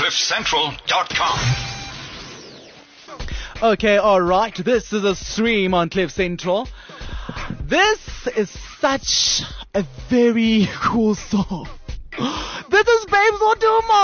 CliffCentral.com. Okay, alright, this is a stream on Cliff Central. This is such a very cool song. This is Babes Wodumo.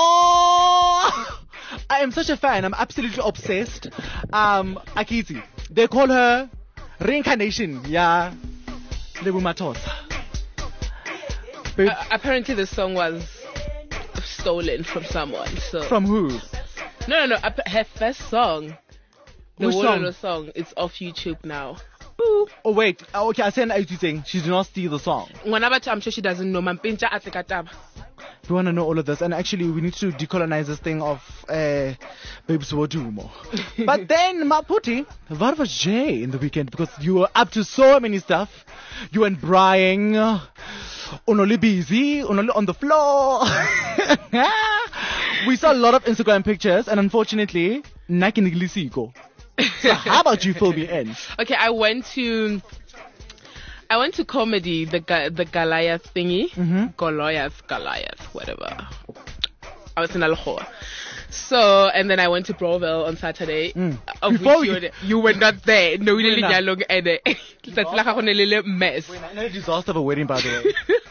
I am such a fan, I'm absolutely obsessed. Akiti, they call her reincarnation, yeah. Lebu Matosa. Apparently the song was stolen from someone. So From who? No. Her first song, the Which Wololo song, it's off YouTube now. Oh wait, okay, I said saying she did not steal the song. Whenever I'm sure she doesn't know. Mampincha atikataba. We want to know all of this, and actually we need to decolonize this thing of Babes Wodumo. But then Maputi, what was Jay in the weekend? Because you were up to so many stuff. You and Brian, only busy, only on the floor. We saw a lot of Instagram pictures, and unfortunately, nakiniglisiko. So how about you fill me in? Okay, I went to comedy, the Goliath thingy. Goliath, whatever. I was in Alhoa. So, and then I went to Broville on Saturday. Of which you were not there. No, we didn't get along either. It's like a little mess. No disaster of a wedding, by the way.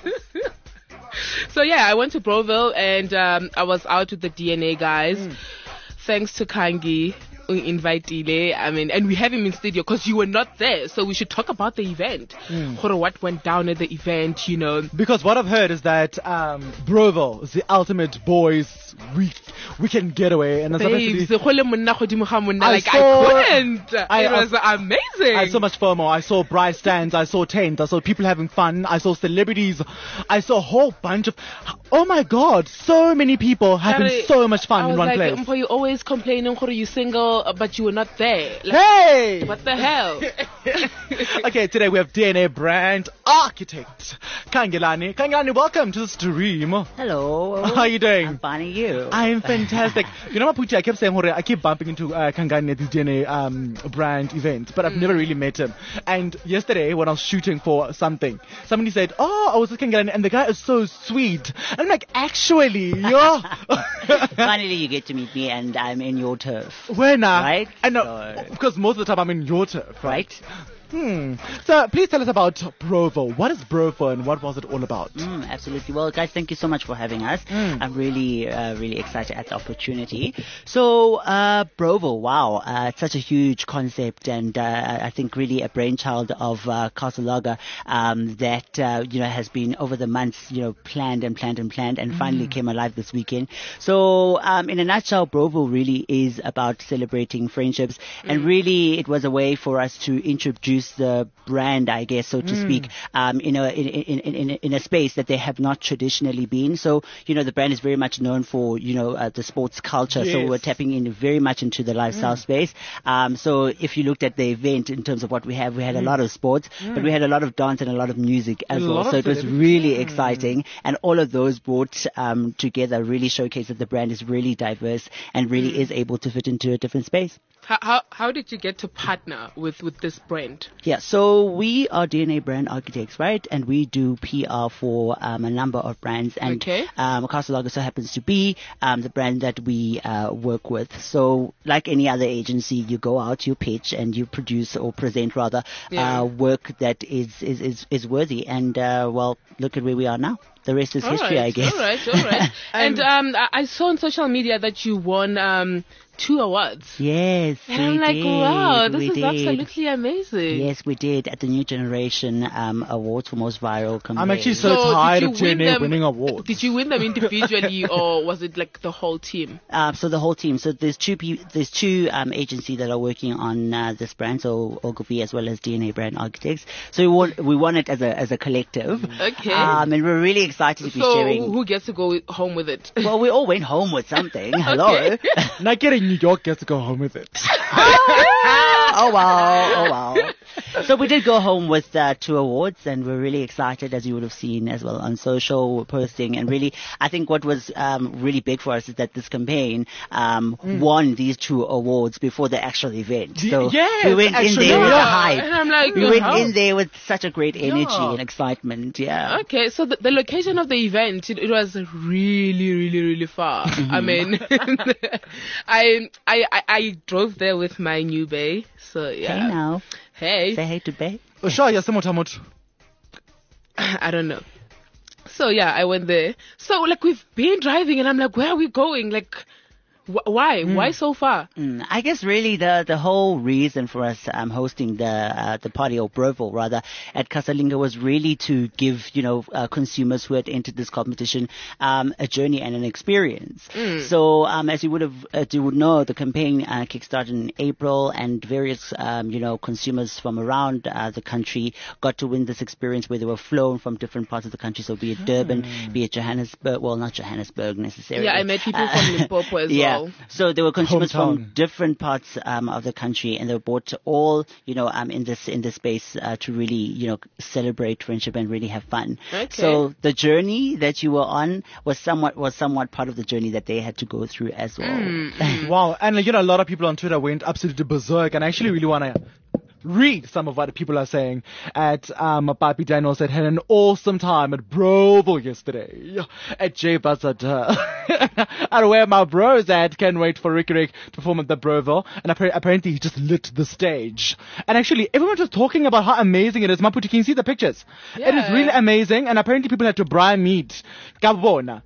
So yeah, I went to Broville and I was out with the DNA guys. Thanks to Kangi. Invitele, and we have him in studio because you were not there, so we should talk about the event. What went down at the event, you know. Because what I've heard is that Broville is the ultimate boys weekend getaway, and I couldn't. It was amazing. I saw so much FOMO. I saw Bryce stands, I saw tents, I saw people having fun, I saw celebrities, I saw a whole bunch of. Oh my God, so many people having so much fun in one place. You always complaining, you single. But you were not there. Hey! What the hell? Okay, today we have DNA brand architect Kangelani. Kangelani, welcome to the stream. Hello. How are you doing? I'm fine, and you? I'm fantastic. You know, Maputi, I kept saying, I keep bumping into Kangani at this DNA brand event, but I've never really met him. And yesterday, when I was shooting for something, somebody said, "Oh, I was with Kangani, and the guy is so sweet." And I'm like, actually, yeah. Finally, you get to meet me, and I'm in your turf. Where now? Right? I know, because most of the time I'm in your turf, right? So please tell us about Broville. What is Broville and what was it all about? Absolutely. Well, guys, thank you so much for having us. I'm really excited at the opportunity. So, Broville, wow, it's such a huge concept, and I think really a brainchild of Castle Lager that has been over the months planned and finally came alive this weekend. So, in a nutshell, Broville really is about celebrating friendships, and really it was a way for us to introduce the brand, I guess, so to speak, in a space that they have not traditionally been. So, the brand is very much known for, the sports culture. Yes. So we're tapping in very much into the lifestyle space. So if you looked at the event in terms of what we had a lot of sports, but we had a lot of dance and a lot of music as well. So it was really exciting. And all of those brought together really showcase that the brand is really diverse and really is able to fit into a different space. How did you get to partner with this brand? Yeah, so we are DNA brand architects, right? And we do PR for a number of brands. And Castle Lager so happens to be the brand that we work with. So like any other agency, you go out, you pitch, and you produce or present rather work that is worthy. And well, look at where we are now. The rest is history, I guess. All right. And I saw on social media that you won 2 awards. Yes, and I'm like, wow, this is absolutely amazing. Yes, we did at the New Generation Awards for Most Viral Campaign. I'm actually so tired of JNA winning awards. Did you win them individually or was it like the whole team? So the whole team. So there's two agencies that are working on this brand, so Ogilvy as well as DNA Brand Architects. So we won it as a collective. Okay. And we're really excited to be sharing. So who gets to go home with it? Well, we all went home with something. Hello. Not getting New York gets to go home with it. Oh wow. So we did go home with 2 awards, and we're really excited, as you would have seen as well on social, we're posting. And really, I think what was really big for us is that this campaign won these 2 awards before the actual event. So yes, we went in there with a hype. And I'm like, We went in there with such a great energy and excitement. Yeah. Okay, so the location of the event, it was really, really, really far. I mean, I drove there with my new bae. So yeah. Hey now. Hey. Say hey to Bay. Sure, yes, Motamoto. I don't know. So yeah, I went there. So like we've been driving, and I'm like, where are we going? Like, why? Why so far? I guess really the whole reason for us hosting the party, or Broville rather, at Casalinga was really to give consumers who had entered this competition a journey and an experience. So as you would know, the campaign kickstarted in April, and various consumers from around the country got to win this experience where they were flown from different parts of the country. So be it Durban, be it Johannesburg. Well, not Johannesburg necessarily. Yeah, I met people from Limpopo as well. So there were consumers Hometown. from different parts of the country, and they were brought all, in this space to really, celebrate friendship and really have fun. Okay. So the journey that you were on was somewhat part of the journey that they had to go through as well. Wow, and a lot of people on Twitter went absolutely berserk, and I actually really want to read some of what people are saying. Papi Daniel said, had an awesome time at Broville yesterday. At J Buzzard. I don't know where my bro's at. Can't wait for Ricky Rick to perform at the Broville. And apparently he just lit the stage. And actually, everyone was talking about how amazing it is. Maputi, can you see the pictures? Yeah. It is really amazing. And apparently people had to bribe meat. Gabona.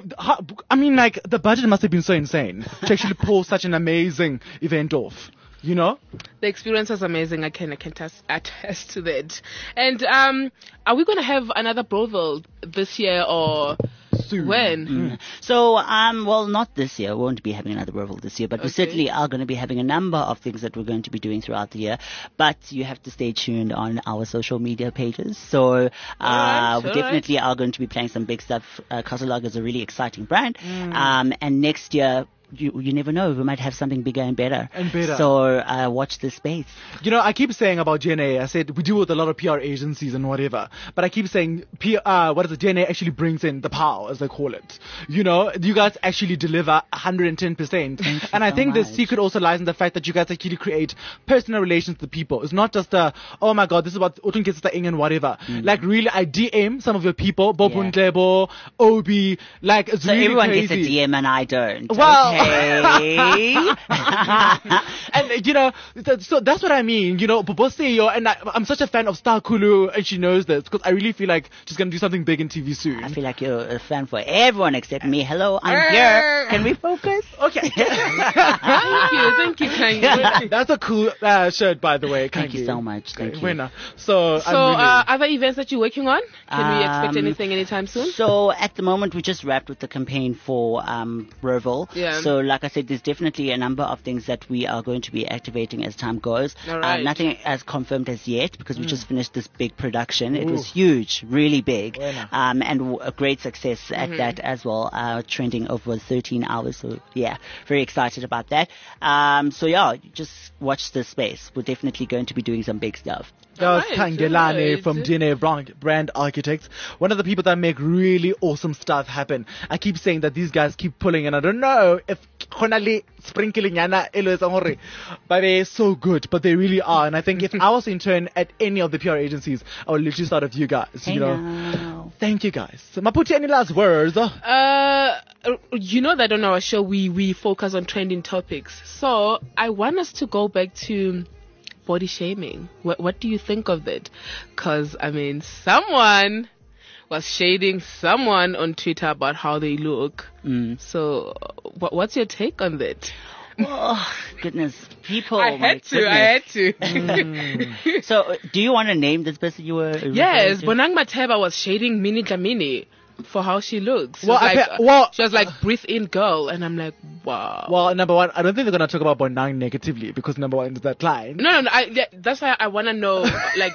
I mean, like, the budget must have been so insane to actually pull such an amazing event off. The experience was amazing. I can attest to that. And are we going to have another Broville this year or Soon. when? So, well, not this year. We won't be having another Broville this year, but we Okay. certainly are going to be having a number of things that we're going to be doing throughout the year. But you have to stay tuned on our social media pages. So, Alright, we definitely are going to be playing some big stuff. Casalinga is a really exciting brand. And next year, you never know, we might have something bigger and better. So watch this space. I keep saying about GNA, I said we deal with a lot of PR agencies and whatever, but I keep saying GNA actually brings in the power, as they call it. You guys actually deliver 110%. And I think the secret also lies in the fact that you guys actually create personal relations with people. It's not just oh my god, this is about Ing and whatever. Like really, I DM some of your people, Bob Ntlebo, Obi, like it's So really everyone crazy. gets a DM and I don't. Well, Okay. and so that's what I mean. Boboseo, and I'm such a fan of Star Kulu, and she knows this because I really feel like she's gonna do something big in TV soon. I feel like you're a fan for everyone except me. Hello, I'm here. Can we focus? Okay. Thank you, Kangi. That's a cool shirt, by the way. Thank you so much. Thank you. Winner. So, So, I'm really... other events that you're working on? Can we expect anything anytime soon? So at the moment, we just wrapped with the campaign for Broville. Yeah. So like I said, there's definitely a number of things that we are going to be activating as time goes. All right. Nothing as confirmed as yet because we just finished this big production. It was huge, really big, and a great success at that as well. Trending over 13 hours. So yeah, very excited about that. So yeah, just watch this space. We're definitely going to be doing some big stuff. That was Alright, Kangelane alright. from DNA Brand Architects. One of the people that make really awesome stuff happen. I keep saying that these guys keep pulling, and I don't know if Konali sprinkling yana but they're so good, but they really are. And I think if I was in turn at any of the PR agencies, I would literally start with you guys. Now. Thank you guys. Maputi, any last words? You know that on our show we focus on trending topics. So I want us to go back to body shaming. What do you think of that? Because, I mean, someone was shading someone on Twitter about how they look. So what's your take on that? Oh, goodness. People. I had to. So, do you want to name this person you were Yes, referring to? Bonang Mateba was shading Minnie Dlamini for how she looks. She Well, she was like, breathe in, girl. And I'm like, wow. Well, number one, I don't think they're going to talk about Bonang negatively because number one is that line. No. That's why I want to know, like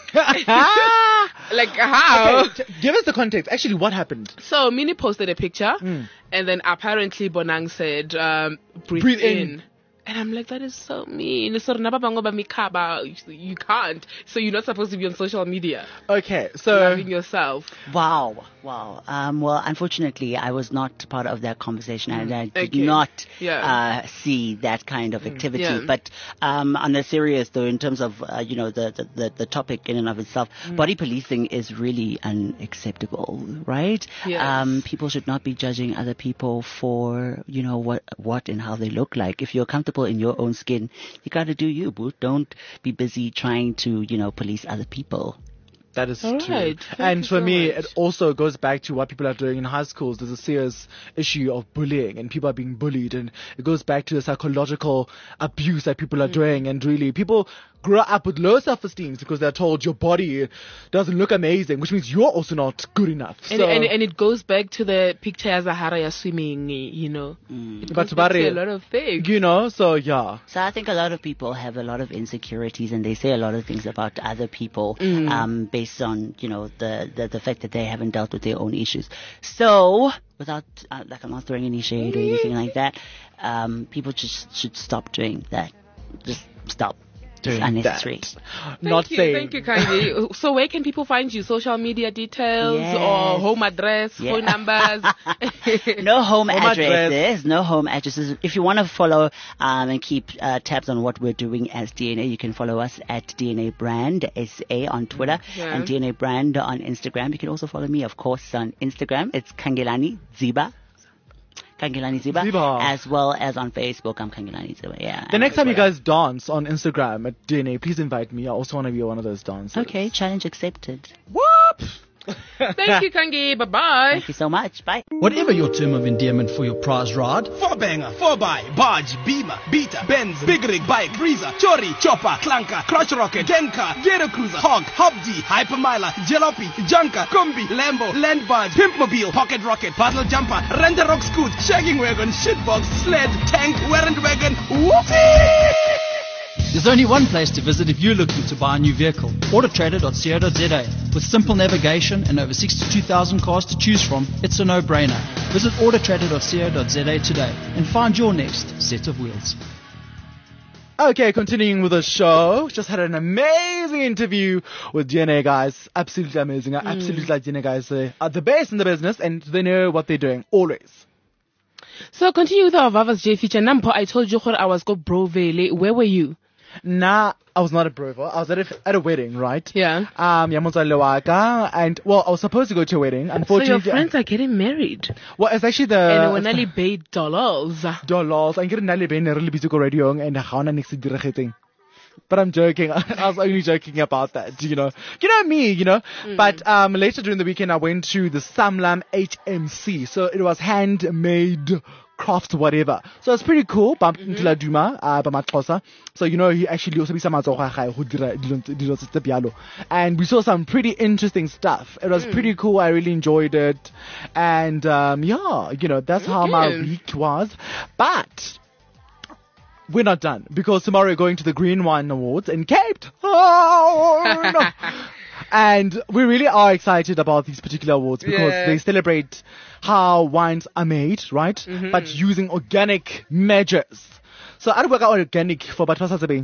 how. Okay, give us the context. Actually, what happened? So Minnie posted a picture, and then apparently Bonang said, breathe in. And I'm like, that is so mean. So you can't. So you're not supposed to be on social media. Okay, so Loving yourself. Wow. Well, unfortunately, I was not part of that conversation, and I did Okay. not Yeah. see that kind of activity. Yeah. But on a serious though, in terms of the topic in and of itself, body policing is really unacceptable, right? Yes. People should not be judging other people for what and how they look like. If you're comfortable in your own skin, you gotta do you, boo. Don't be busy trying to police other people. that is All true. right. Thank And you for so me, much. it also goes back to what people are doing in high schools. There's a serious issue of bullying, and people are being bullied, and it goes back to the psychological abuse that people are doing. And really, people grow up with low self-esteem because they're told your body doesn't look amazing, which means you're also not good enough. And, So, and it goes back to the picture as Zahara swimming, It But goes back to Barry, a lot of things. so yeah. So I think a lot of people have a lot of insecurities, and they say a lot of things about other people based on the fact that they haven't dealt with their own issues. So without I'm not throwing any shade or anything like that, people just should stop doing that. Just stop. It's unnecessary. Thank you, Kangi. So where can people find you? Social media details Yes. or home address, phone numbers? No home address. addresses. No home addresses. If you want to follow and keep tabs on what we're doing as DNA, you can follow us at DNA Brand SA on Twitter and DNA Brand on Instagram. You can also follow me, of course, on Instagram. It's Kangelani Ziba, as well as on Facebook. I'm Kangelani Ziba. Yeah. The next time you guys dance on Instagram at DNA, please invite me. I also want to be one of those dancers. Okay, challenge accepted. Whoop! Thank you, Kangi. Bye-bye. Thank you so much. Bye. Whatever your term of endearment for your prize ride, 4-banger, 4x, barge, beamer, beater, Benz, big rig, bike, breezer, chori, chopper, clunker, crotch rocket, gencar, ghetto cruiser, hog, hobji, hypermiler, jalopy, junker, combi, Lambo, land barge, pimpmobile, pocket rocket, puddle jumper, render rock scoot, shagging wagon, shitbox, sled, tank, warrant wagon, whoopsie! there's only one place to visit if you're looking to buy a new vehicle. Autotrader.co.za. With simple navigation and over 62,000 cars to choose from, it's a no-brainer. Visit autotrader.co.za today and find your next set of wheels. Okay, continuing with the show. Just had an amazing interview with DNA guys. Absolutely amazing. I absolutely like DNA guys. They are the best in the business, and they know what they're doing, always. So continue with our Vavas J feature. Nampo, I told you I was go Brovele. Where were you? Nah, I was not at Brovo. I was at a wedding, right? Yeah. Yamonza Lewaka, and well, I was supposed to go to a wedding. So Unfortunately, your friends are getting married. well, it's actually And when the only paid dollars. dollars. I'm getting really busy radio and I next to but I'm joking. I was only joking about that, You know me, But later during the weekend, I went to the Samlam HMC. So it was handmade crafts, whatever. So it's pretty cool. Bumped into La Duma, by Matkosa. So, he actually also be some and we saw some pretty interesting stuff. It was pretty cool. I really enjoyed it. And, that's how my week was. But we're not done because tomorrow we're going to the Green Wine Awards in Cape Town. And we really are excited about these particular awards because they celebrate how wines are made, right? But using organic measures. So I work out organic for Batwasa Sabing.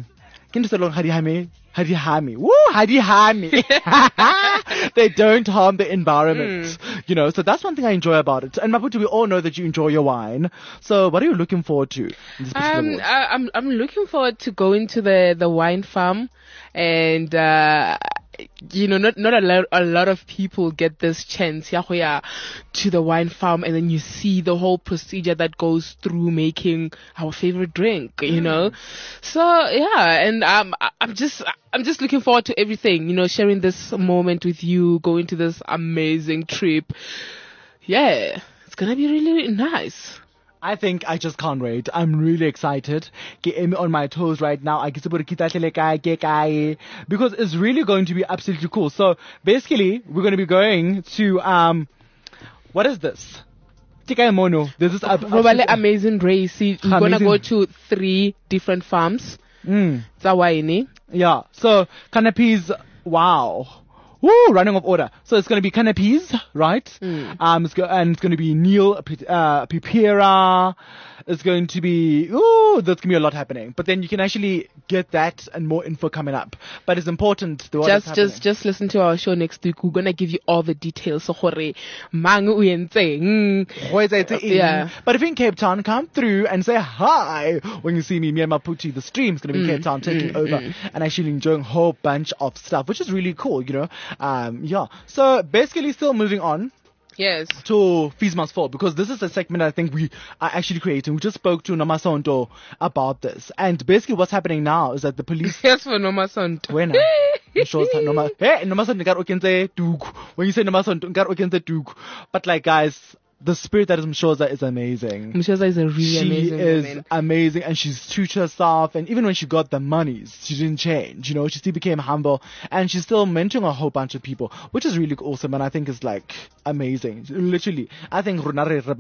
They don't harm the environment, So that's one thing I enjoy about it. And Maputo, we all know that you enjoy your wine. So what are you looking forward to in this particular award? I'm looking forward to going to the wine farm, and not a lot of people get this chance to the wine farm, and then you see the whole procedure that goes through making our favorite drink, So yeah, and I'm just looking forward to everything, sharing this moment with you, going to this amazing trip. Yeah, it's gonna be really, really nice. I think I just can't wait. I'm really excited. Get me on my toes right now. Because it's really going to be absolutely cool. So basically, we're going to be going to, what is this? Mono. This is Probably amazing race. You're going to go to 3 different farms. Zawaini. Yeah. So canapes, wow. Woo, running off order. So it's going to be canapes, right? It's going to be Neil Pipera. is going to be, ooh, there's going to be a lot happening. But then you can actually get that and more info coming up. But it's important. Just listen to our show next week. We're going to give you all the details. So, yeah. But if you're in Cape Town, come through and say hi when you see me. Me and Maputi, the stream's going to be in Cape Town taking over and actually enjoying a whole bunch of stuff, which is really cool, you know. Yeah. So basically still moving on. Yes. To Fees Must Fall, because this is a segment I think we are actually creating. We just spoke to Nomasonto about this. And basically what's happening now is that the police... Yes, for Nomasonto. When hey, Nomasonto, when you say Nomasonto, but like guys, the spirit that is Mshoza is amazing. Mshoza is a really amazing woman. She is amazing, and she's true to herself. And even when she got the monies, she didn't change. You know, she still became humble, and she's still mentoring a whole bunch of people, which is really awesome. And I think is like amazing. Literally, I think and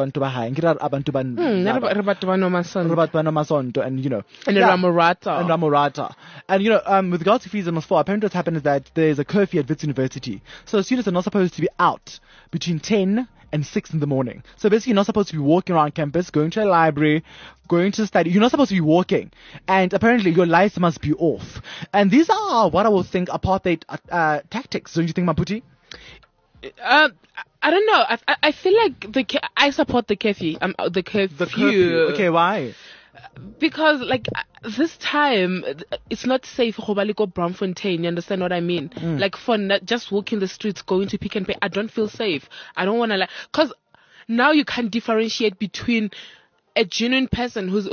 you know, and Ramorata, and you know, with regards to Fees Must Fall, apparently what's happened is that there's a curfew at Wits University, so students are not supposed to be out between 10 and 6 in the morning. So basically you're not supposed to be walking around campus, going to a library, going to study. You're not supposed to be walking. And apparently your lights must be off. And these are what I would think apartheid tactics. Don't you think, Maputi? I don't know. I feel like I support the curfew. The curfew. Okay, why? Because like this time it's not safe for Baliko Braamfontein, you understand what I mean? Like for just walking the streets, going to Pick n Pay, I don't feel safe. I don't want to cause now you can't differentiate between a genuine person who's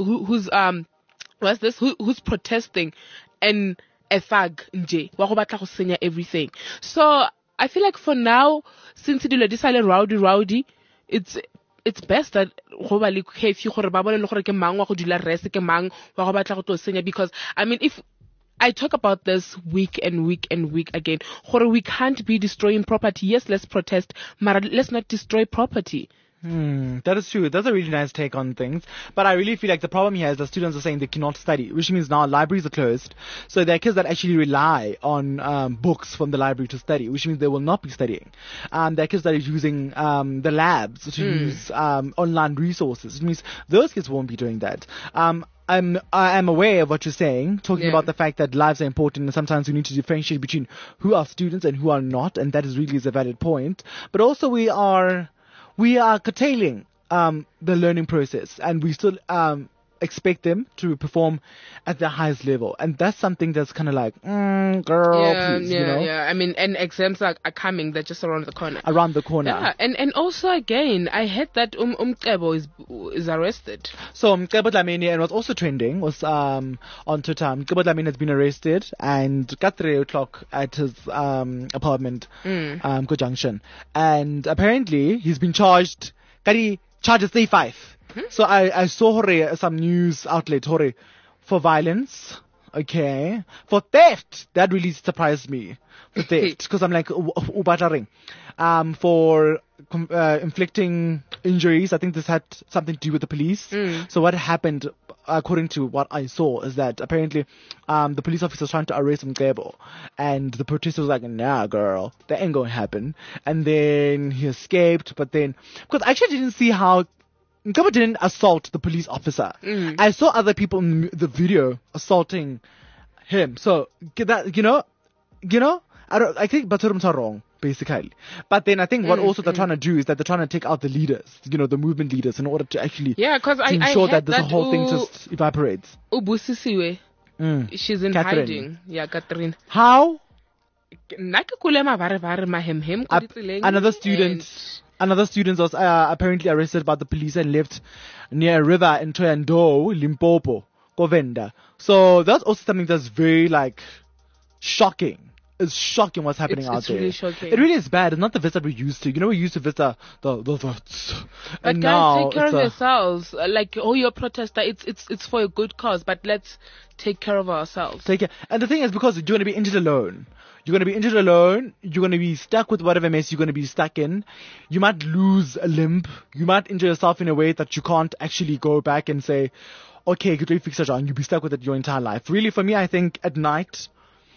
protesting and a thug nje wa go batla go senya everything. So I feel like for now, since it is rowdy, it's best that go ba le curfew gore ba bone le gore ke mang wa go dula rest ke mang wa go batla go to senya, because I mean if I talk about this week and week again, gore we can't be destroying property. Yes, let's protest, but let's not destroy property. That is true. That's a really nice take on things. But I really feel like the problem here is that students are saying they cannot study, which means now libraries are closed. So there are kids that actually rely on books from the library to study, which means they will not be studying. There are kids that are using the labs to use online resources, which means those kids won't be doing that. I am aware of what you're saying, talking about the fact that lives are important and sometimes we need to differentiate between who are students and who are not, and that is really a valid point. But also we are curtailing the learning process, and we still expect them to perform at the highest level, and that's something that's kind of like, girl, please, you know? Yeah. I mean, and exams are coming; they're just around the corner. Yeah, and also again, I heard that Kebo is arrested. So Kebo Dlamini, and what's also trending was on Twitter. Kebo Dlamini has been arrested and got 3 o'clock at his apartment, Go Junction, and apparently he's been charged. Charges 35. So I saw some news outlet for violence, okay, for theft. That really surprised me. For theft, because I'm like for inflicting injuries. I think this had something to do with the police. So what happened, according to what I saw, is that apparently the police officer was trying to arrest Mkebo, and the protester was like, nah girl, that ain't gonna happen. And then he escaped, but then because I actually didn't see how Mkebo didn't assault the police officer. I saw other people in the video assaulting him. So that, you know, I think Baturums are wrong, basically. But then I think what also they're trying to do is that they're trying to take out the leaders, you know, the movement leaders, in order to actually ensure that this whole thing just evaporates. Ubusisiwe, she's in Catherine. hiding. Yeah, Catherine. How? Another student was apparently arrested by the police and left near a river in Toyando, Limpopo, Govenda. So that's also something that's very shocking. It's shocking what's happening out there. Really shocking. It really is bad. It's not the Vista we used to. You know, we used to visit the but guys, take care of yourselves. Like, you're a protester. It's for a good cause, but let's take care of ourselves. Take care. And the thing is, because you're going to be injured alone. You're going to be injured alone. You're going to be stuck with whatever mess you're going to be stuck in. You might lose a limb. You might injure yourself in a way that you can't actually go back and say, okay, could we fix it, John? You'll be stuck with it your entire life. Really, for me, I think at night,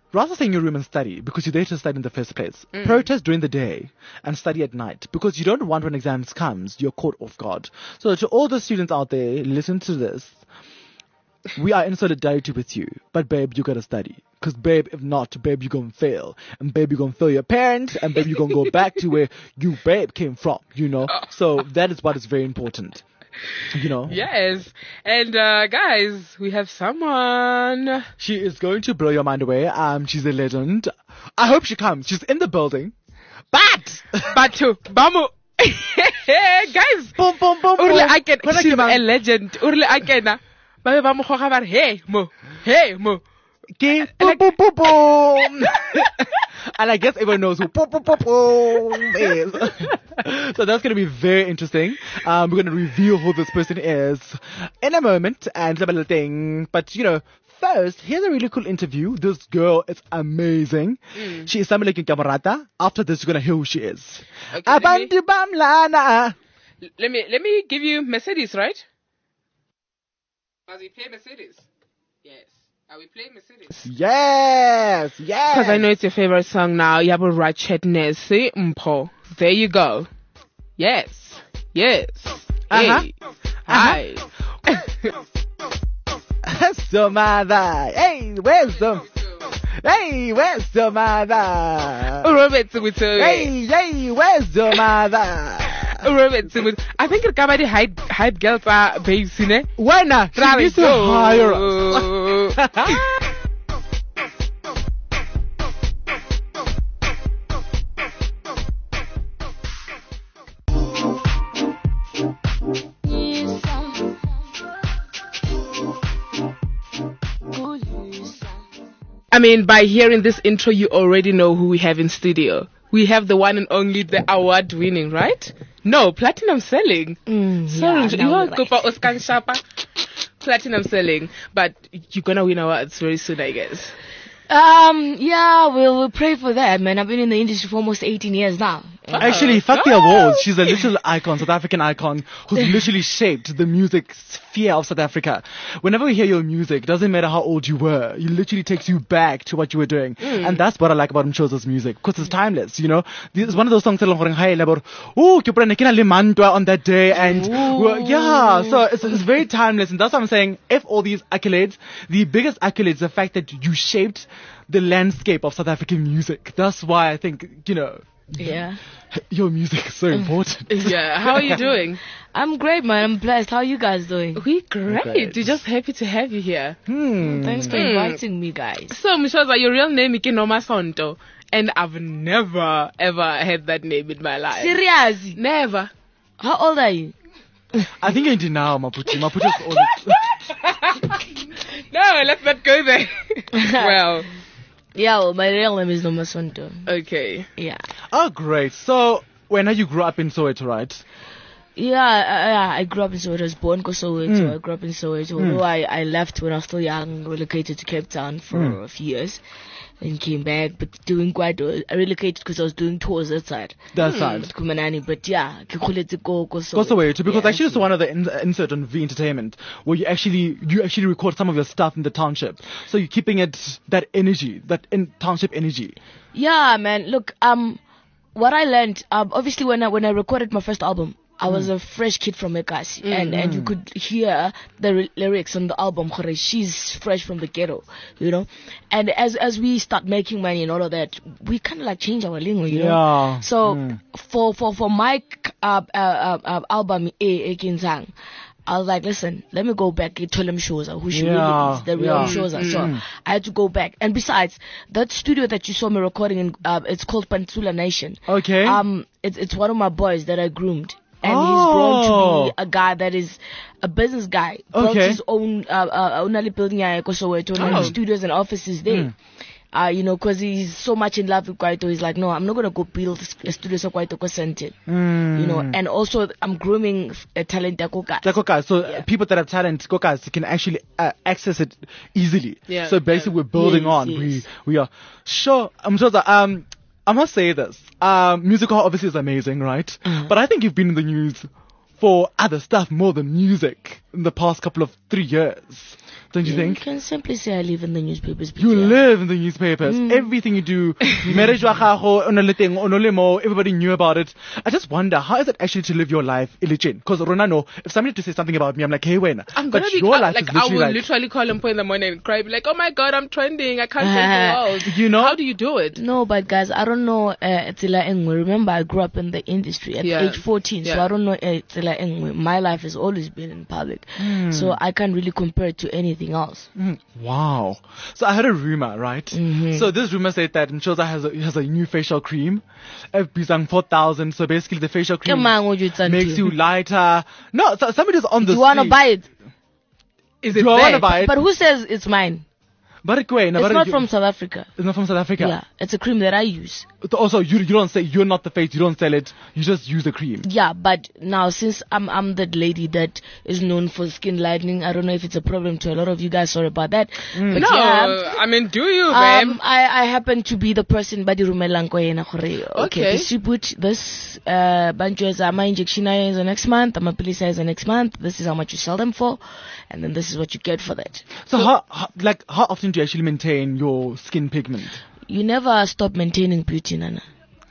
rather stay in your room and study because you're there to study in the first place. Protest during the day and study at night because you don't want when exams comes, you're caught off guard. So to all the students out there, listen to this. We are in solidarity with you. But babe, you gotta study. Because babe, if not, babe, you're gonna fail. And babe, you're gonna fail your parents. And babe, you're gonna go back to where you, babe, came from, you know. So that is what is very important. You know. Yes. And guys, we have someone. She is going to blow your mind away. She's a legend. I hope she comes. She's in the building. But Bamu. Guys. Boom, boom, boom, boom. Urle I can. She's a legend. Urle I can. Bamu khoga hey mo. Okay. Boom, boom, boom, boom. And I guess everyone knows who boom, boom, boom, boom is. So that's going to be very interesting. We're going to reveal who this person is in a moment and some little thing. But, you know, first, here's a really cool interview. This girl is amazing. She is Samelekin Kamarata. After this, you're going to hear who she is. Okay, Abantu Bamlana. let me give you Mercedes, right? Must we play Mercedes? Yes. Are we playing Mercedes? Yes. Because I know it's your favorite song now. Yabo Ratchetness. Mpo. There you go. Yes. Hey. Hi. So mother. Hey, where's the mother? Hey, where's the mother? I think it's comedy hype girls are babes, you know? Why not? She needs to hire us. I mean, by hearing this intro, you already know who we have in studio. We have the one and only, the award-winning, right? No, platinum selling. Sorry, you want to go for Oscar Shapa? Platinum selling. But you're going to win awards very soon, I guess. Yeah, we'll pray for that, man. I've been in the industry for almost 18 years now. Actually, fuck the awards. She's a literal icon, South African icon, who's literally shaped the music sphere of South Africa. Whenever we hear your music, doesn't matter how old you were, it literally takes you back to what you were doing. And that's what I like about Mshoza's music, because it's timeless, you know? It's one of those songs that on that day, and yeah, so it's very timeless, and that's what I'm saying. If all these accolades, the biggest accolades, the fact that you shaped the landscape of South African music. That's why I think, you know, Yeah. your music is so important. Yeah, how are you doing? I'm great, man. I'm blessed. How are you guys doing? We're great. We're just happy to have you here. Thanks for inviting me, guys. So, Mshoza, your real name is Kinoma Sonto, and I've never, ever had that name in my life. Seriously? Never. How old are you? I think I did now, Maputi. Maputi's old. No, let's not go there. Well, Yeah, well, my real name is Noma Sonto. okay. Yeah. Oh, great. So, when you grew up in Soweto, right? Yeah, I grew up in Soweto. I was born in Soweto. I grew up in Soweto. Although I left when I was still young, relocated to Cape Town for a few years. And came back, but doing quite. I relocated because I was doing tours outside. That side. Kumanani, but yeah, Go Soweto, because actually it's one of the insert on V Entertainment where you actually record some of your stuff in the township. So you're keeping it that energy, that township energy. Yeah, man. Look, what I learned, obviously when I recorded my first album, I was a fresh kid from Ekasi, and you could hear the lyrics on the album. She's fresh from the ghetto, you know. And as we start making money and all of that, we kind of like change our lingo, you know. So for my album Ekinsang, I was like, listen, let me go back and tell them Mshoza who she really is, the real Mshoza. So I had to go back. And besides, that studio that you saw me recording in, it's called Pantsula Nation. Okay. It's one of my boys that I groomed. And he's grown to be a guy that is a business guy. Built his own building studios and offices there. You know, because he's so much in love with Kwaito. He's like, no, I'm not going to go build a studio so Kwaito ko sente. You know, and also I'm grooming a talent Kokas. So people that have talent, Kokas, can actually access it easily. Yeah. So basically we're building on. Yes. We are. Sure. I'm sure that, I must say this. Musical obviously is amazing, right? But I think you've been in the news for other stuff more than music in the past couple of 3 years. don't you You think? can simply say I live in the newspapers. You Peter. live in the newspapers. Everything you do, marriage wa gago, o na le teng, o na le mo, everybody knew about it. I just wonder, how is it actually to live your life illegit? Because Rona, no, if somebody to say something about me, I'm like, hey, when? I'm But gonna be your life like, is I literally will like, literally call him in the morning and cry, be like, oh my god, I'm trending. I can't save the world. You know? How do you do it? No, but guys, I don't know Tsela Engwe. Remember, I grew up in the industry at Yeah. age 14, so Yeah. I don't know Tsela Engwe. My life has always been in public, so I can't really compare it to anything else. wow. So I heard a rumor, right? So this rumor said that Mshoza has a new facial cream, Bisang 4,000. So basically, the facial cream Come on, would you tell makes me? you lighter. No, so somebody's on the Do you want to street. buy it? Is Do it I want to there? buy it? But who says it's mine? But It's not from South Africa. It's not from South Africa. Yeah, it's a cream that I use. Also, you don't say, you're not the face. You don't sell it. You just use the cream. Yeah, but now since I'm that lady that is known for skin lightening, I don't know if it's a problem to a lot of you guys. Sorry about that. But No, yeah, I mean, do you, babe? I happen to be the person badi rumelang ko yena gore okay, this you put this banjo is my injection is the next month, my police is the next month, this is how much you sell them for, and then this is what you get for that. So how often do you actually maintain your skin pigment? You never stop maintaining beauty, Nana.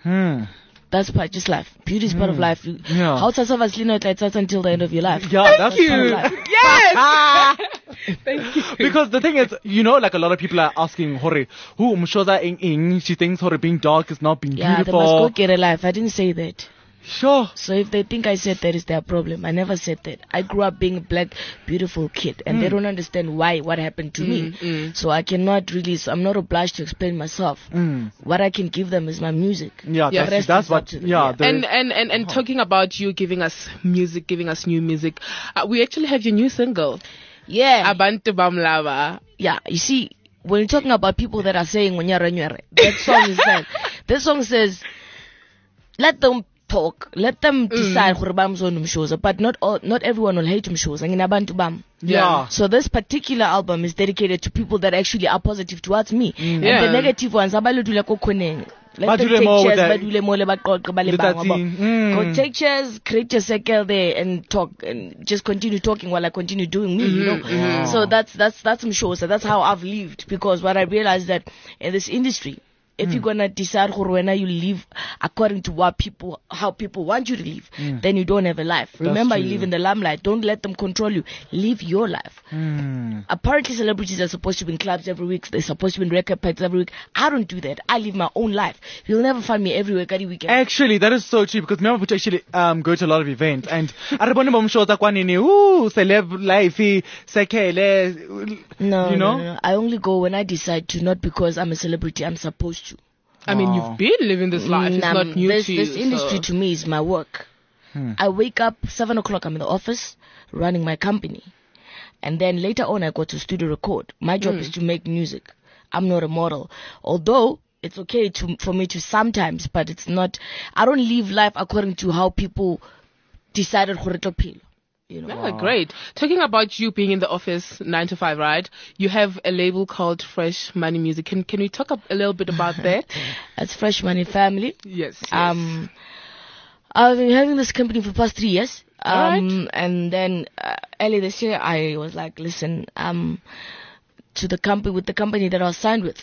That's part just life. Beauty is part of life. Yeah. How to survive until the end of your life. Yeah, that's you. part of life. Yes! Thank you. Because the thing is, like a lot of people are asking, Hore, who Mshoza ing, she thinks Hore being dark is not being Yeah, they beautiful. must go get a life. I didn't say that. Sure. So if they think I said that, is their problem. I never said that. I grew up being a black, beautiful kid, and they don't understand what happened to me. So I cannot really. So I'm not obliged to explain myself. What I can give them is my music. Yeah, Yeah. The that's rest that's is what. up to them, Yeah, yeah. And talking about you giving us music, giving us new music, we actually have your new single, Yeah. Abantu Bamlava. Yeah. You see, when you're talking about people that are saying "Wanyara nyere," that song is that. That song says, let them talk, let them decide gore ba mzona Mshoza, but not everyone will hate Mshoza. Nginabantu bam. Yeah. So this particular album is dedicated to people that actually are positive towards me, and Yeah. the negative ones abaludula ko khoneng. Let them Badule take more with chairs, that- badule more le baqoqe ba le bang, Letsatsi. wabo. Go take chairs, create your circle there, and talk, and just continue talking while I continue doing me. You know. So that's Mshoza. That's how I've lived, because what I realized that in this industry, if you're gonna decide when you live according to how people want you to live, then you don't have a life. Remember, you true. live in the limelight. Don't let them control you. Live your life. Apparently, celebrities are supposed to be in clubs every week. They're supposed to be in record pads every week. I don't do that. I live my own life. You'll never find me everywhere every weekend. Actually, that is so true, because remember to actually go to a lot of events, and arabone Mshoza kwanini, celeb life, sekele, No, you know? no. I only go when I decide to, not because I'm a celebrity. I'm supposed to. I mean, you've been living this life. It's not new this, to you. this industry so. to me is my work. I wake up 7 o'clock. I'm in the office running my company, and then later on I go to studio record. My job is to make music. I'm not a model, although it's okay for me to sometimes, but it's not. I don't live life according to how people decided gore tlo phela, you know. Yeah, great. Talking about you being in the office 9 to 5, right? You have a label called Fresh Money Music. Can we talk a little bit about that? That's Fresh Money Family. Yes. I've been having this company for the past 3 years. Alright. And then early this year, I was like, listen, with the company that I was signed with,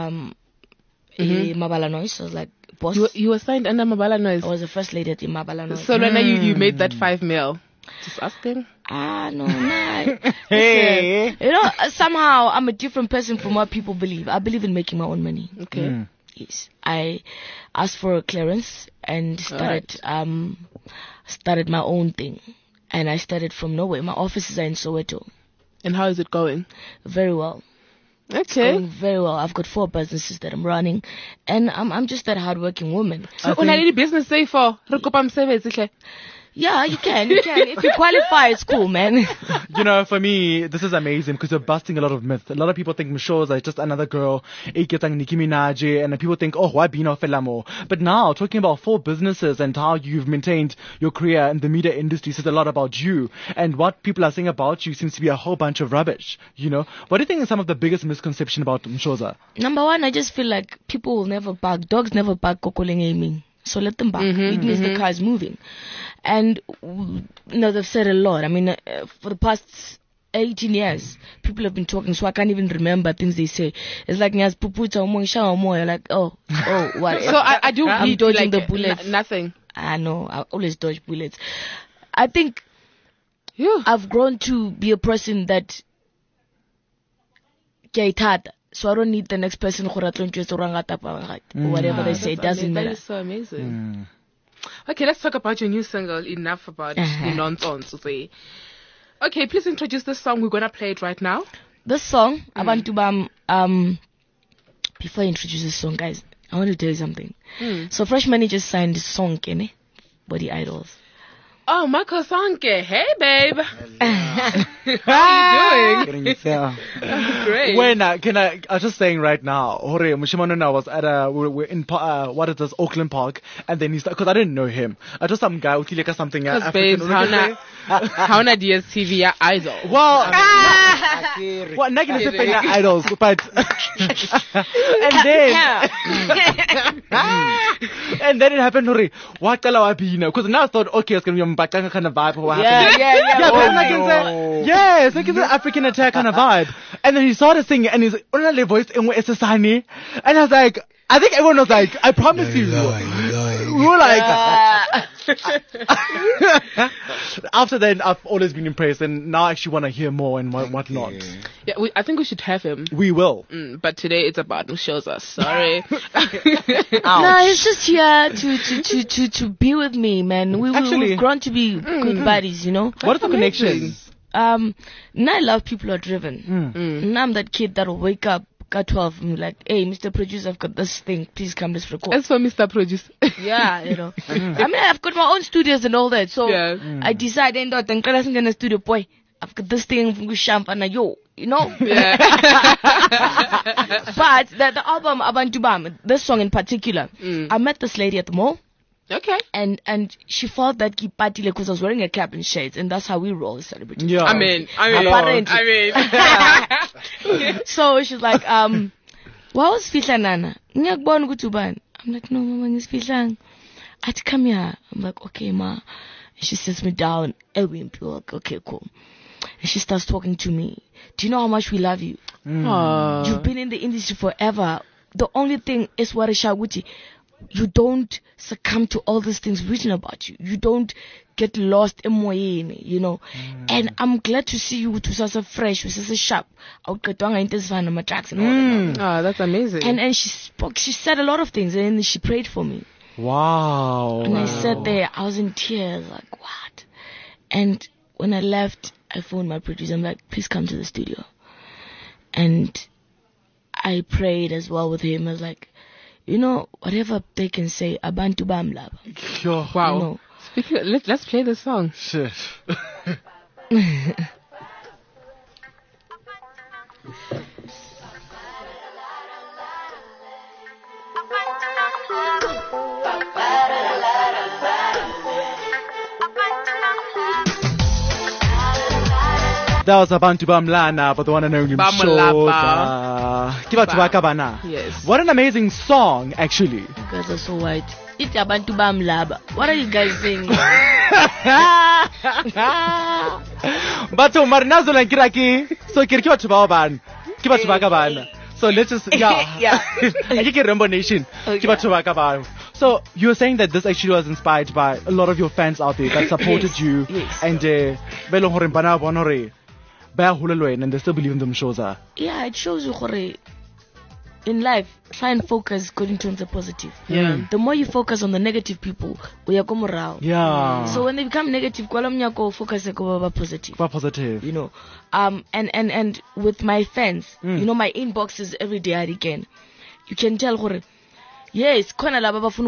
Mabala Noise. I was like, boss, You were signed under Mabala Noise. I was the first lady at Mabala Noise. So Lena, you made that 5 mil. Just asking. No. Hey. Listen, you know, somehow I'm a different person from what people believe. I believe in making my own money. Okay. Yes, I asked for a clearance and started my own thing, and I started from nowhere. My offices are in Soweto. And how is it going? Very well. Okay. Going very well. I've got 4 businesses that I'm running, and I'm just that hardworking woman. So when I need business say for Yeah, you can. If you qualify, it's cool, man. You know, for me, this is amazing, because you're busting a lot of myths. A lot of people think Mshoza is just another girl, eketang Nicki Minaj, and people think, oh, why Bino Felamo? But now, talking about 4 businesses and how you've maintained your career in the media industry says a lot about you. And what people are saying about you seems to be a whole bunch of rubbish, you know? What do you think is some of the biggest misconception about Mshoza? Number one, I just feel like people will never bark. Dogs never bark kokoleng aiming. So let them bark. It means the car is moving. And, they've said a lot. I mean, for the past 18 years, people have been talking, so I can't even remember things they say. It's like Nyaz Puputa Umong Moya, like, oh, what? So I do I'm bleed dodging like the bullets. nothing. I know, I always dodge bullets. I think Phew. I've grown to be a person that so I don't need the next person or whatever they say. It doesn't That matter. is so amazing. Okay, let's talk about your new single. Enough about the nonsense. Okay, please introduce the song. We're gonna play it right now. This song, Abantu Bam, before I introduce this song, guys, I want to tell you something. So Freshman just signed this song, Kenny, Body Idols. Oh, Marco Sanke. Hey, babe. How are you doing? Great. When I was just saying right now, Hore Mushimanona was at we're in what is this, Auckland Park, and then he's because I didn't know him. I just some guy with something Because babes, how na DSTV ya idol. Well, well, not gonna say idols, but and then it happened, Hore. What because now I thought, okay, it's gonna be a Mbakanga kind of vibe or what happened. Yeah. But then I can say, yes, like it's an African attack kind of vibe. And then he started singing, and he's only voice in Esasani, and I was like, I think everyone was like, I promise you. We were like, after that, I've always been impressed, and now I actually want to hear more and whatnot. Yeah, I think we should have him. We will. But today it's about who shows us. Sorry. No, he's just here to be with me, man. We've grown to be good buddies, you know. What are the connections? Now I love people who are driven. Now I'm that kid that'll wake up at 12 and be like, hey, Mr. Producer, I've got this thing. Please come, let's record. As for Mr. Producer. Yeah, you know. I mean, I've got my own studios and all that. So I decided, in the studio, boy, I've got this thing, yo, you know. Yeah. But the album Abantu Bam, this song in particular, I met this lady at the mall. Okay. And she felt that Kipatile because I was wearing a cap and shades, and that's how we roll as celebrities. Yeah. I mean. So she's like, what was Fihla Nana? I'm like, no, mama, it's Fihlang. I had to come here. I'm like, okay, ma. And she sits me down. Like, okay, cool. And she starts talking to me. Do you know how much we love you? You've been in the industry forever. The only thing is Warishaguti. You don't succumb to all these things written about you. You don't get lost in moyeni, you know. And I'm glad to see you to such a fresh, with such a sharp. Out my tracks and all that. Oh, that's amazing. And she said a lot of things, and then she prayed for me. Wow. And I sat there, I was in tears, like, what? And when I left, I phoned my producer. I'm like, please come to the studio. And I prayed as well with him. I was like, you know, whatever they can say, Abantu Bam Laba. Wow. You know. Speaking of, let's play the song. Shit. That was Abantu Bam Lana, but the one and only Shoza. Yes. What an amazing song, actually. You guys are so white. It's Abantu Bam Laba. What are you guys saying? But Marinazo and Kiraki, so Kirkiwa Chubaban, Kiba Chubakaban. So let's just, yeah. I can remember Nation, Kiba Chubakaban. So you were saying that this actually was inspired by a lot of your fans out there that supported you, and Belo Horimbana Bonore. And they still believe in them shows. Yeah, it shows you in life, try and focus good in terms of positive. Yeah. The more you focus on the negative people, we are moral. Yeah. So when they become negative, focus on positive. Positive. You know, and with my fans, you know, my inbox is every day again. You can tell yes, you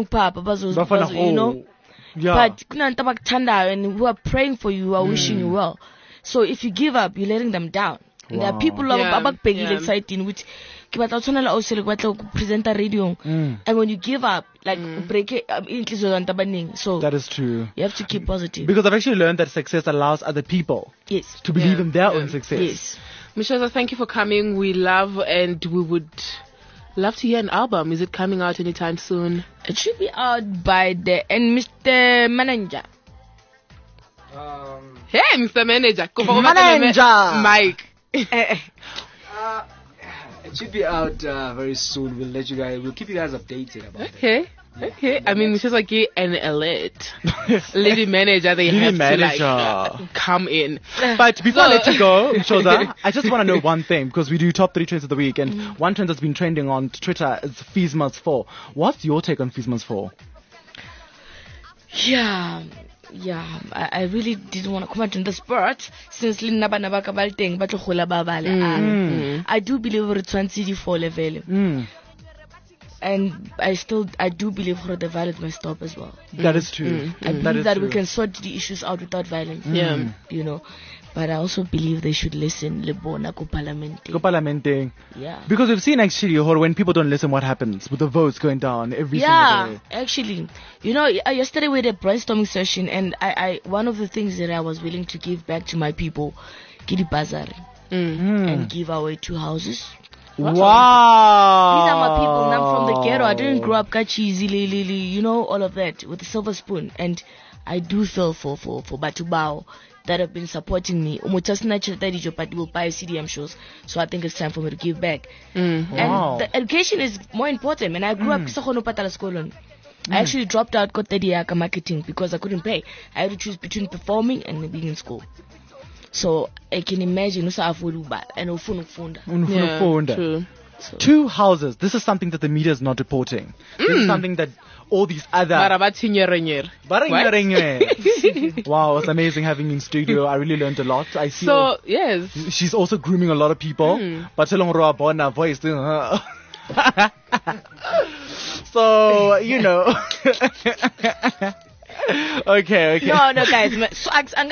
know. Yeah. But and who are praying for you, who are wishing you well. So if you give up, you're letting them down. Wow. There are people who are exciting, which present a radio, and when you give up, like break it, so that is true. You have to keep positive. Because I've actually learned that success allows other people to believe in their own success. Yes. Mishoza, thank you for coming. We love and we would love to hear an album. Is it coming out anytime soon? It should be out by the end, Mr. Manager. Hey, Mr. Manager. Manager. Mike. It should be out very soon. We'll keep you guys updated about it. Okay. I mean, Mrs. Aki and alert. Lady manager, they Lady have manager. to come in. But before I let you go, Shoza, I just want to know one thing, because we do top 3 trends of the week, and one trend that's been trending on Twitter is Feesmas 4. What's your take on Feesmas 4? Yeah, I really didn't want to comment on the sport since I do believe it's 24 level. And I do believe the violence must stop as well. That is true. I believe that we can sort the issues out without violence. Yeah. You know. But I also believe they should listen Lebona ko Parlamenting. Yeah. Because we've seen actually when people don't listen, what happens with the votes going down every single day. Actually, you know, yesterday we had a brainstorming session, and I one of the things that I was willing to give back to my people, Kidi Bazari, and give away 2 houses. Wow. These are my people. And I'm from the ghetto. I didn't grow up kachizi, you know, all of that with a silver spoon. And I do feel for Batubao that have been supporting me. But will buy CDM shows. So I think it's time for me to give back. And the education is more important. And I grew up I actually dropped out got marketing because I couldn't pay. I had to choose between performing and being in school. So I can imagine and True. 2 houses. This is something that the media is not reporting. This is something that all these other Wow, it's amazing having you in studio. I really learned a lot. I see. So yes, she's also grooming a lot of people. But voice. So you know. Okay. No, guys. So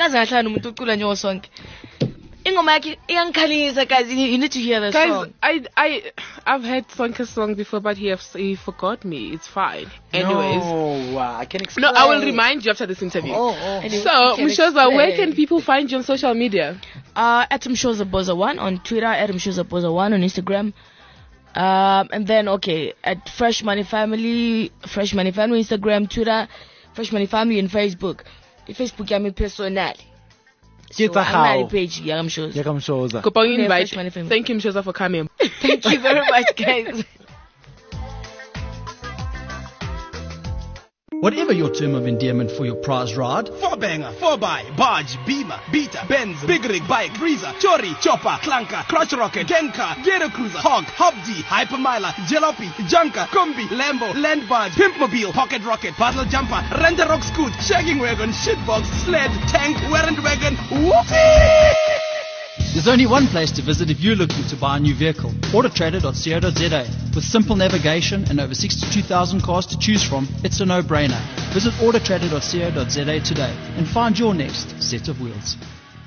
guys, you need to hear the song. I've heard Sonke's song before, but he forgot me. It's fine. Anyways. No, I can explain. No, I will remind you after this interview. Anyway, so, Mshoza, where can people find you on social media? At Mshoza Boza1 on Twitter, at Mshoza Boza1 on Instagram. And then, at Fresh Money Family Instagram, Twitter, Fresh Money Family, and Facebook. Facebook, I'm personal. So I'm page, Mshoza. Invite. Thank you, Mshoza, for coming. Thank you very much, guys. Whatever your term of endearment for your prize ride, 4-banger, 4x, barge, beamer, beater, Benz, big rig, bike, breezer, chori, chopper, clunker, crotch rocket, Genka, Ghetto Cruiser, hog, hobdi, hypermiler, jalopy, junker, kombi, Lambo, land barge, pimpmobile, pocket rocket, puzzle jumper, renter rock scoot, shagging wagon, shitbox, sled, tank, warrant wagon, whoopsie! there's only one place to visit if you're looking to buy a new vehicle. Autotrader.co.za. With simple navigation and over 62,000 cars to choose from, it's a no-brainer. Visit Autotrader.co.za today and find your next set of wheels.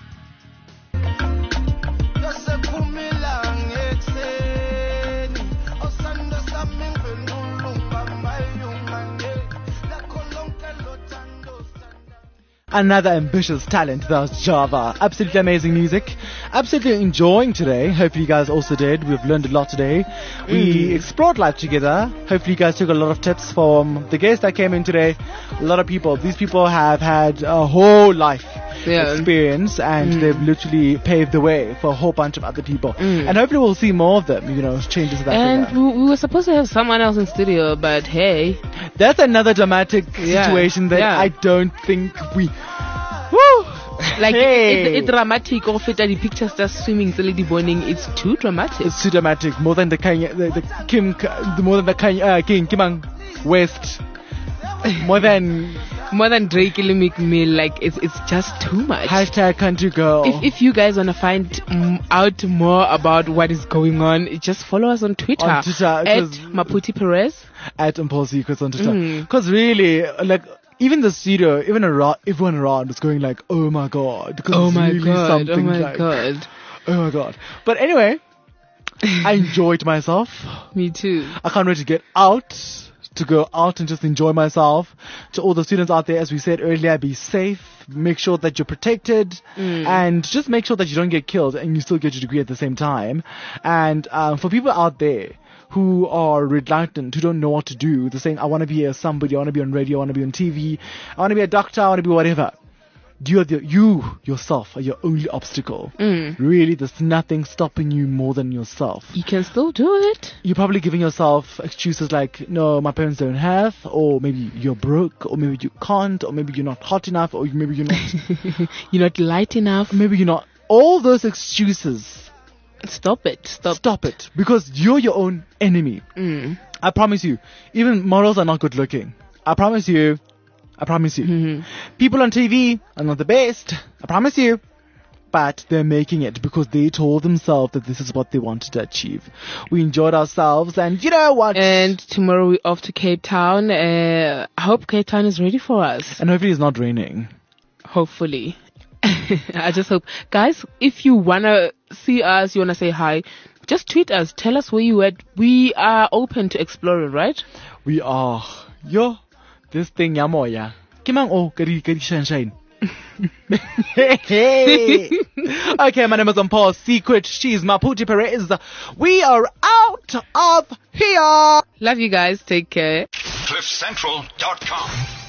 Another ambitious talent, that's Java. Absolutely amazing music. Absolutely enjoying today. Hopefully you guys also did. We've learned a lot today. We explored life together. Hopefully you guys took a lot of tips from the guests that came in today. A lot of people. These people have had a whole life experience, and they've literally paved the way for a whole bunch of other people. And hopefully we'll see more of them, changes of that. And we were supposed to have someone else in studio, but hey. That's another dramatic situation that I don't think we... Woo! Like, it's dramatic. Or the pictures just swimming, the lady burning. It's too dramatic. It's too dramatic. More than the King Kimang West. More than Drake McMill. Like, it's just too much. Hashtag country girl. If you guys want to find out more about what is going on, just follow us on Twitter. At Maputi Perez. At Impulse Secrets on Twitter. Because really, like, even the studio, everyone around was going like, oh my god. Oh my god. Oh my god. Oh my god. But anyway, I enjoyed myself. Me too. I can't wait to get out. To go out and just enjoy myself. To all the students out there, as we said earlier, be safe, make sure that you're protected, and just make sure that you don't get killed and you still get your degree at the same time. And for people out there who are reluctant, who don't know what to do, they're saying, I want to be somebody, I want to be on radio, I want to be on TV, I want to be a doctor, I want to be whatever. you yourself are your only obstacle. Really, there's nothing stopping you more than yourself. You can still do it. You're probably giving yourself excuses like, no, my parents don't have, or maybe you're broke, or maybe you can't, or maybe you're not hot enough, or maybe you're not, You're not light enough. maybe you're not. All those excuses, Stop it. stop it, because you're your own enemy. I promise you, even models are not good looking. I promise you. People on TV are not the best. I promise you. But they're making it because they told themselves that this is what they wanted to achieve. We enjoyed ourselves, and you know what? And tomorrow we're off to Cape Town. I hope Cape Town is ready for us. And hopefully it's not raining. Hopefully. I just hope. Guys, if you want to see us, you want to say hi, just tweet us. Tell us where you at. We are open to exploring, right? We are. Yo, this thing yamoya. Kimang oh, kari shine. Hey. Okay, my name is Paul Secret. She's Maputi Perez. We are out of here. Love you guys. Take care. CliffCentral.com